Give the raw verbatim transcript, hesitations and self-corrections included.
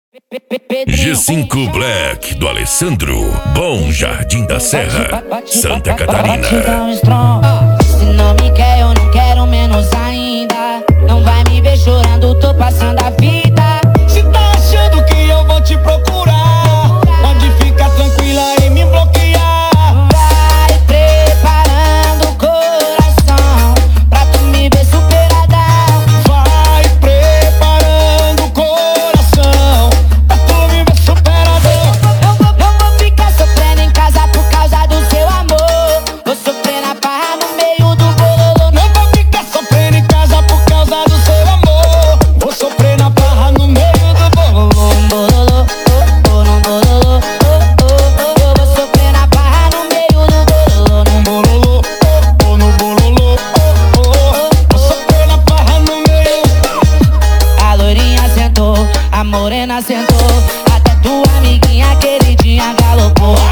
G cinco Black do Alessandro, Bom Jardim da Serra, Santa Catarina. Se não me quer, eu não quero menos ainda. Não vai me ver chorando, tô passando a vida. Se tá achando que eu vou te procurar, pode ficar tranquila e me bloquear. Vai preparando o coração pra tu me ver superadão. Vai preparando o coração pra tu me ver superadão. Eu vou, eu vou ficar sofrendo em casa por causa do seu amor. Vou sofrer na barra no meio do bololô. Não vou ficar sofrendo em casa por causa do seu amor. Vou sofrer na barra no meio do bololô. Bololô, oh, oh, no bololô, oh, oh, oh. Eu vou sofrer na barra no meio do bololô. No bololô, oh, oh, no bololô, oh, oh. Vou sofrer na barra no meio. A loirinha sentou, a morena sentou, até tua amiguinha queridinha galopou.